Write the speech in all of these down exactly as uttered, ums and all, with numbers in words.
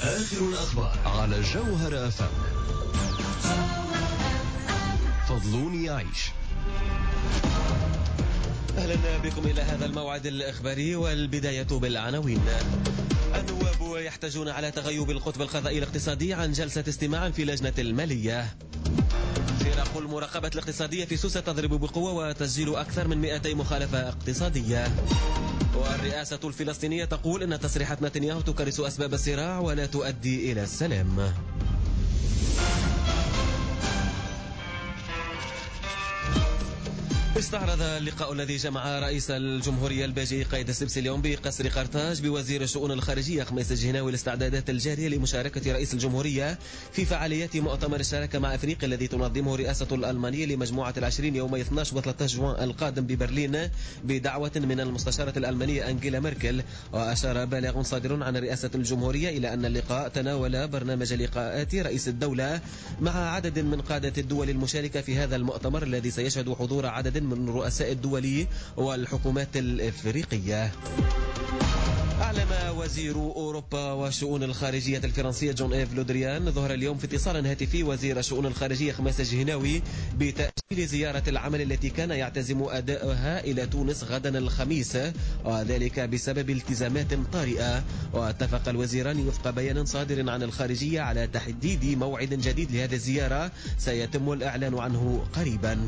آخر الأخبار على جوهر أف أم. فضلوني يعيش. أهلا بكم إلى هذا الموعد الإخباري، والبداية بالعناوين. النواب يحتجون على تغيب القطب القضائي الاقتصادي عن جلسة استماع في لجنة المالية. فرق المراقبة الاقتصادية في سوسة تضرب بقوة وتسجيل أكثر من مئتي مخالفة اقتصادية. والرئاسة الفلسطينية تقول أن تصريحات نتنياهو تكرس أسباب الصراع ولا تؤدي إلى السلام. استعرض اللقاء الذي جمع رئيس الجمهورية الباجي قايد السبسي اليوم بقصر قرطاج بوزير الشؤون الخارجية خميس الجهناوي الاستعدادات الجارية لمشاركة رئيس الجمهورية في فعاليات مؤتمر الشراكة مع أفريقيا الذي تنظمه رئاسة الألمانية لمجموعة العشرين يوم اثنين عشر وثلاثة عشر جوان القادم ببرلين بدعوة من المستشارة الألمانية أنجيلا ميركل. وأشار بالغ صادر عن رئاسة الجمهورية إلى أن اللقاء تناول برنامج لقاءات رئيس الدولة مع عدد من قادة الدول المشاركة في هذا المؤتمر الذي سيشهد حضور عدد من رؤساء الدول والحكومات الإفريقية. أعلن وزير أوروبا والشؤون الخارجية الفرنسية جون إيف لودريان ظهر اليوم في اتصال هاتفي وزير الشؤون الخارجية خميس الجهناوي بتأجيل زيارة العمل التي كان يعتزم أداؤها إلى تونس غدا الخميس، وذلك بسبب التزامات طارئة. واتفق الوزيران وفق بيان صادر عن الخارجية على تحديد موعد جديد لهذه الزيارة سيتم الإعلان عنه قريبا.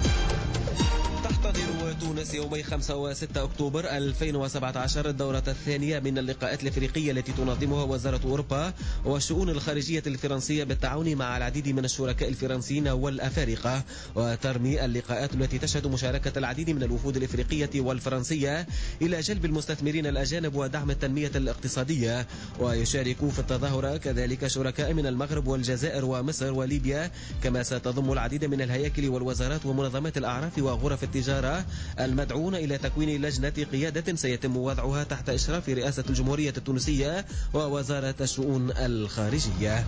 تحتضر تونس يومي خمسة وستة أكتوبر ألفين وسبعة عشر الدورة الثانية من اللقاءات الأفريقية التي تنظمها وزارة أوروبا والشؤون الخارجية الفرنسية بالتعاون مع العديد من الشركاء الفرنسيين والأفارقة. وترمي اللقاءات التي تشهد مشاركة العديد من الوفود الأفريقية والفرنسية إلى جلب المستثمرين الأجانب ودعم التنمية الاقتصادية. ويشارك في التظاهرة كذلك شركاء من المغرب والجزائر ومصر وليبيا، كما ستضم العديد من الهياكل والوزارات ومنظمات الأعراف وغرف التجارة المدعون إلى تكوين لجنة قيادة سيتم وضعها تحت إشراف رئاسة الجمهورية التونسية ووزارة الشؤون الخارجية.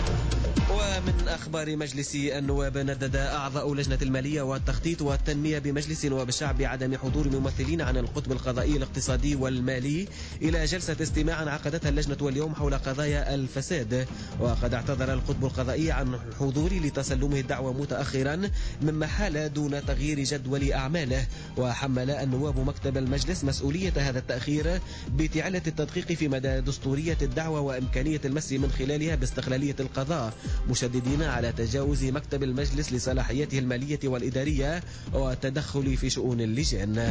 ومن أخبار مجلس النواب، ندد أعضاء لجنة المالية والتخطيط والتنمية بمجلس نواب الشعب بعدم حضور ممثلين عن القطب القضائي الاقتصادي والمالي إلى جلسة استماع عقدتها اللجنة اليوم حول قضايا الفساد. وقد اعتذر القطب القضائي عن الحضور لتسلمه الدعوة متأخرا مما حال دون تغيير جدول أعماله. وحمل النواب مكتب المجلس مسؤولية هذا التأخير بتعلة التدقيق في مدى دستورية الدعوة وإمكانية المس من خلالها باستقلالية القضاء، مشددين على تجاوز مكتب المجلس لصلاحياته المالية والإدارية والتدخل في شؤون اللجان.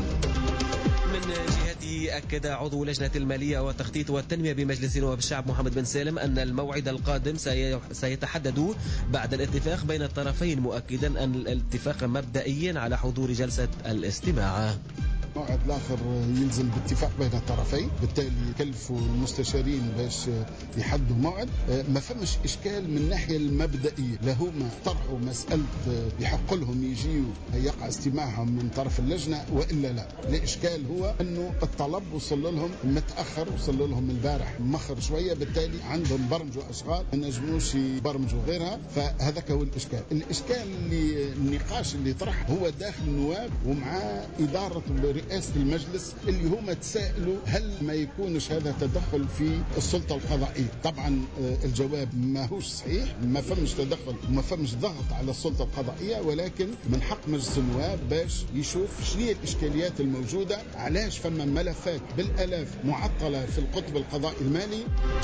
من جهته أكد عضو لجنة المالية والتخطيط والتنمية بمجلس نواب الشعب محمد بن سالم أن الموعد القادم سيتحدد بعد الاتفاق بين الطرفين، مؤكدا أن الاتفاق مبدئيا على حضور جلسة الاستماع. الموعد الآخر يلزم باتفاق بين الطرفين، بالتالي كلفوا المستشارين باش يحدوا موعد. ما فمش إشكال من الناحية المبدئية، لهما طرحوا مسألة يحق لهم يجيوا يقع استماعهم من طرف اللجنة وإلا لا. الإشكال هو أنه الطلب وصل لهم متأخر، وصل لهم البارح مخر شوية، بالتالي عندهم برمجوا أشغال ما نجموش يبرمجوا غيرها، فهذاك هو الإشكال. الإشكال اللي النقاش اللي طرح هو داخل النواب ومع إدارة رئاسة المجلس اللي هم تساءلوا هل ما يكونش هذا تدخل في السلطة القضائية. طبعا الجواب ما هوش صحيح، ما فمش تدخل وما فمش ضغط على السلطة القضائية، ولكن من حق مجلس النواب باش يشوف شنو الإشكاليات الموجودة، علاش فما ملفات بالآلاف معطلة في القطب القضائي المالي.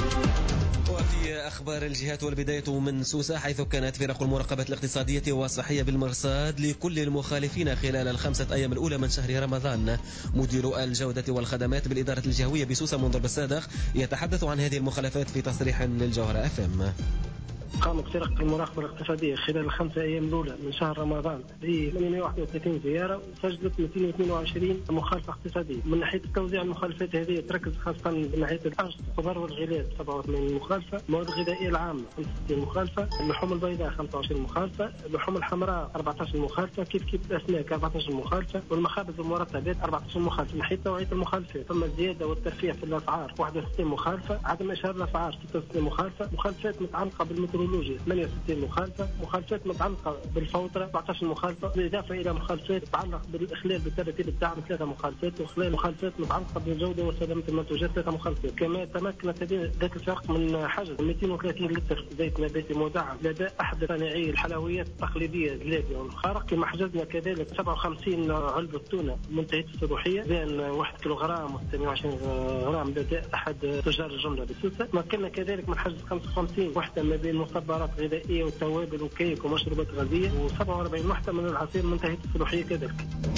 وفي أخبار الجهات والبداية من سوسة، حيث كانت فرق المراقبة الاقتصادية والصحية بالمرصاد لكل المخالفين خلال الخمسة أيام الأولى من شهر رمضان. مدير الجودة والخدمات بالإدارة الجهوية بسوسة منذر بالصادق يتحدث عن هذه المخالفات في تصريح للجوهرة أف أم. قامت فرق المراقبة الاقتصادية خلال الخمسة أيام الأولى من شهر رمضان ب ثمانمئة وواحد وثلاثين زيارة، وسجلت مئتين واثنين وعشرين مخالفة اقتصادية. من ناحية توزيع المخالفات هذه تركز خاصة من ناحية الأنشطة، الخضار والغلال سبعة وثمانين مخالفة، المواد الغذائية العامة خمسة وستين مخالفة، اللحوم البيضاء خمسة وعشرين مخالفة، اللحوم الحمراء أربعة عشر مخالفة، كيف كيف الأسماك أربعة عشر مخالفة، والمخابز والمرطبات أربعة عشر مخالفة. من ناحية نوعية المخالفات ثم الزيادة والترفيع في الأسعار واحد وستين مخالفة، عدم إشهار الأسعار ستة وستين مخالفة، مخالفات متعلقة بالمترو الميترولوجيا ثمانية وستين مخالفة، مخالفات متعلقة بالفوترة سبعة عشر مخالفة، بالإضافة إلى مخالفات تتعلق بالإخلال بالترتيب الدعم ثلاثة مخالفات، وإخلال مخالفات متعلقة بالجودة وسلامة المنتوجات ثلاثة مخالفات. كما تمكنت ذات الفرق من حجز مئتين وثلاثين لتر زيت نباتي مدعم لدى أحد صانعي الحلويات التقليدية زلابيا والخارق. كما حجزنا كذلك سبعة وخمسين علبة تونة منتهية الصلاحية زين واحد كيلوغرام وستمائة وعشرين غرام لدى أحد تجار الجملة بسوسة. مكننا كذلك من حجز خمسة وخمسين وحدة ما بين مصبرات غذائية وتوابل وكيك ومشروبات غازية، وسبعة وأربعين وحدة من العصير منتهية الصلاحية كذلك.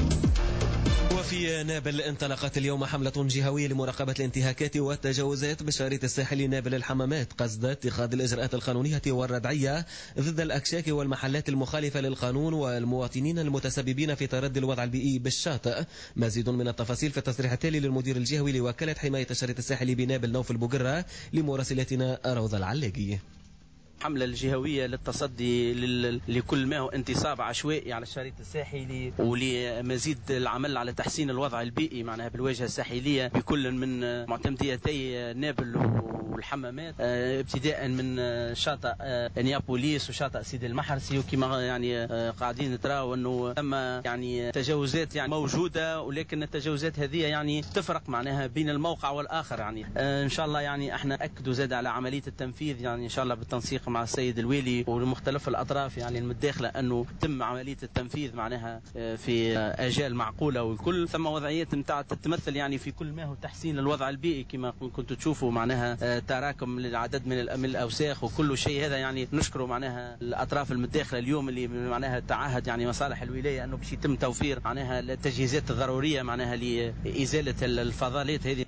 وفي نابل انطلقت اليوم حملة جهوية لمراقبة الانتهاكات والتجاوزات بشارة الساحل نابل الحمامات قصد اتخاذ الإجراءات القانونية والردعية ضد الأكشاك والمحلات المخالفة للقانون والمواطنين المتسببين في تردي الوضع البيئي بالشاطئ. مزيد من التفاصيل في التصريح التالي للمدير الجهوي لوكالة حماية شارة الساحل بنابل نوف البقرة لمراسلتنا روضة العلاقي. حملة الجهوية للتصدي لكل ما هو انتصاب عشوائي على الشريط الساحلي ولمزيد العمل على تحسين الوضع البيئي معناها بالواجهة الساحلية بكل من معتمديتي نابل والحمامات، ابتداء من شاطئ نيابوليس وشاطئ سيدي المحرسي. وكما يعني قاعدين نتراو انه ثم يعني تجاوزات يعني موجودة، ولكن التجاوزات هذه يعني تفرق معناها بين الموقع والآخر. يعني ان شاء الله يعني احنا اكدوا زاد على عملية التنفيذ يعني ان شاء الله بالتنسيق مع السيد الوالي ومختلف الأطراف يعني المتداخلة أنه تم عملية التنفيذ معناها في آجال معقولة. والكل ثم وضعيات متاع تتمثل يعني في كل ما هو تحسين الوضع البيئي كما كنتوا تشوفوا معناها تراكم للعدد من الأوساخ وكل شيء. هذا يعني نشكره معناها الأطراف المتداخلة اليوم اللي معناها تعهد يعني مصالح الولاية أنه باش يتم توفير معناها التجهيزات الضرورية معناها لإزالة الفضلات هذه.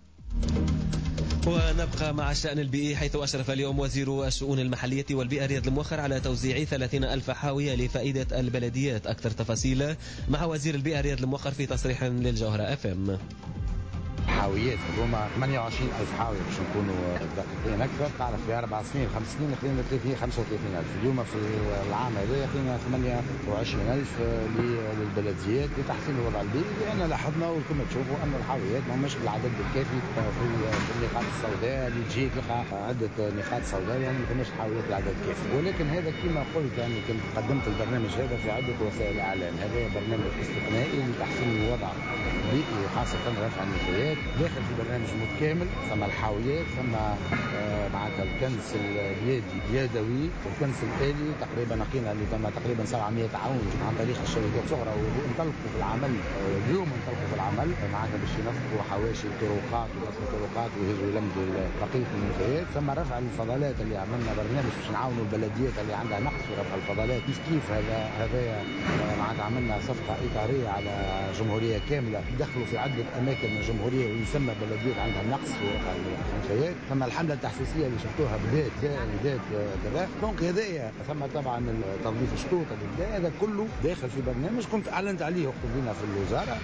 ونبقى مع الشأن البيئي حيث أشرف اليوم وزير الشؤون المحلية والبيئة رياض الموخر على توزيع ثلاثين ألف حاوية لفائدة البلديات. أكثر تفاصيل مع وزير البيئة رياض الموخر في تصريح للجوهرة اف ام. حاويات هذوما ثمانية وعشرين ألف حاوية باش نكونوا دقيقين أكثر. تعرف في أربع سنين خمس سنين اثنين وثلاثين خمسة وثلاثين ألف. اليوم في العام هذا يعطينا ثمانية وعشرين ألف للبلديات لتحسين الوضع البيئي، لأن لاحظنا وكما تشوفوا أن الحاويات ما هماش بالعدد الكافي في النقاط السوداء اللي تجي تلقى عدة نقاط سوداء، يعني ما فماش حاويات بالعدد الكافي. ولكن هذا كما قلت يعني كنت قدمت البرنامج هذا في عدة وسائل الإعلام. هذا برنامج استثنائي لتحسين الوضع البيئي خاصة رفع النفايات. داخل في برنامج متكامل ثم الحاويات ثم آه معناتها الكنس اليدي اليدوي والكنس الآلي. تقريبا لقينا اللي ثم تقريبا سبعمائة عون عن طريق الشركات الصغرى وانطلقوا في العمل. آه اليوم انطلقوا في العمل معناتها باش ينظفوا حواشي الطرقات وينظفوا الطرقات ويهزوا يلمدوا بقية النفايات. ثم رفع الفضلات اللي عملنا برنامج باش نعاونوا البلديات اللي عندها نقص في رفع الفضلات. مش كيف هذا هذا آه معناتها عملنا صفقة إطارية على جمهورية كاملة دخلوا في عدة أماكن من الجمهورية ويسمى بلديات عندها نقص في رفع النفايات. ثم الحملة التحسيسية اللي شفتوها بدات بدات كذا. دونك هذايا ثم طبعا تنظيف الشطوط هذا كله داخل في برنامج كنت أعلنت عليه وقت بينا في الوزارة.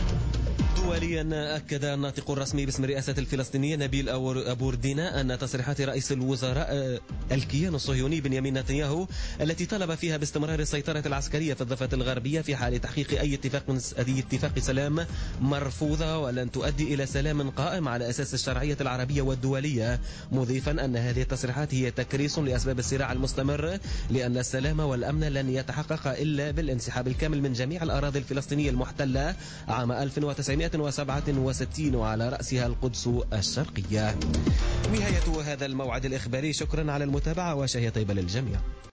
دوليا أكد الناطق الرسمي باسم الرئاسة الفلسطينية نبيل أبوردينا أن تصريحات رئيس الوزراء الكيان الصهيوني بنيامين نتنياهو التي طلب فيها باستمرار السيطرة العسكرية في الضفة الغربية في حال تحقيق أي اتفاق من أي اتفاق سلام مرفوضة ولن تؤدي إلى سلام قائم على أساس الشرعية العربية والدولية، مضيفا أن هذه التصريحات هي تكريس لأسباب الصراع المستمر لأن السلام والأمن لن يتحقق إلا بالانسحاب الكامل من جميع الأراضي الفلسطينية المحتلة عام ألف وتسعمائة وسبعة وستين وعلى رأسها القدس الشرقية. نهاية هذا الموعد الإخباري، شكرا على المتابعة وشهية طيبة للجميع.